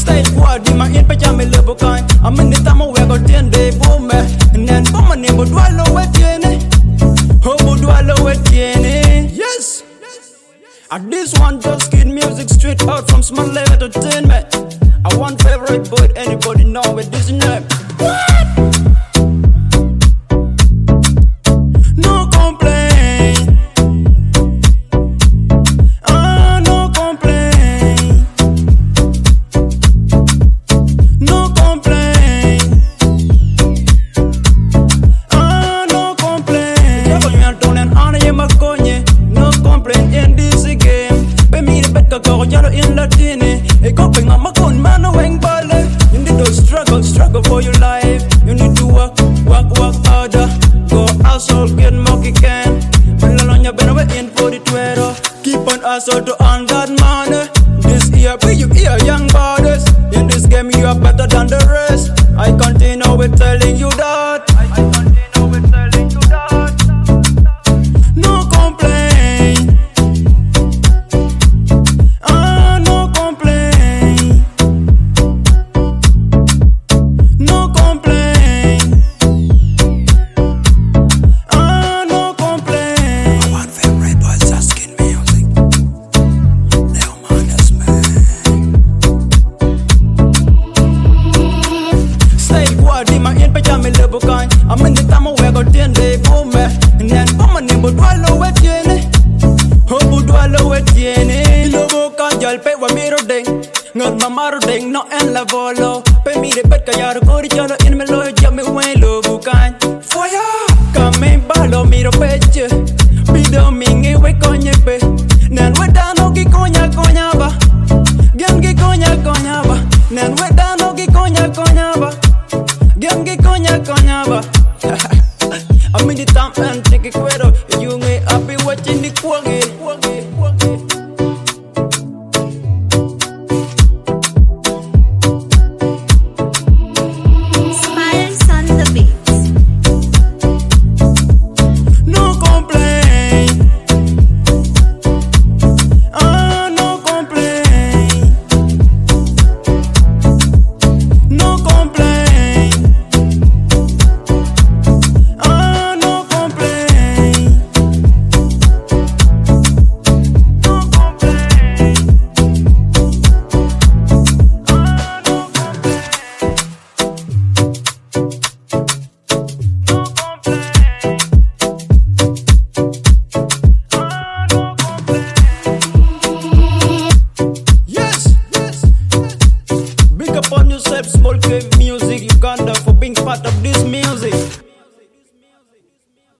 State boy, di ma in pajama lebo kind. I'm in the time where I got 10 day boom. And then for my name, but do I know what tiene? Oh, but do I know what tiene? Yes. And this one just kid music straight out from Small Level Entertainment. I want favorite boy, anybody know with this name? What? No complaint. No complaint. No complaint. No complaint. Ya voy a tonen ana ye makonye. No complaint in this game. Pe mi de bet ka ya lo in latine. E ko pe ngama kon mano weng bale. You need to struggle for your life. You need to work harder. Go hustle, get monkey can. Malalonya better in for the Twitter. Keep on hustle to earn that money. This year, be you here, young brothers. In this game, you are better than the rest. I continue with telling you that. No complaint. No complaint. No complaint. No complaint. I want favorite boys asking music. Leo Manas, man. Stay quiet, di ma in pajama lebo kind. I'm in the time where I got 10 day boom. And then for my name, but do I know what tiene? Oh, but do I know what tiene? Lobo kan jal pe wa miro ding. Ngal mamaro ding no en la volo. Pe mi de bet ka yaro kori chalo in me lo ya me wen lobo kan. Fire! Kame balo miro peche. Pido mingi we konye pe. Nan we dano ki konya ba. Gen ki konya ba. Nan we dano ki konya ba. Gen ki konya ba. I'm in the time and take a quero. You may be watching the quaggy. Smiles on the beats. No complaint. No complaint. No complaint. No complaint. No complaint. Yes. Big up on yourself, Small K Music Uganda, for being part of this.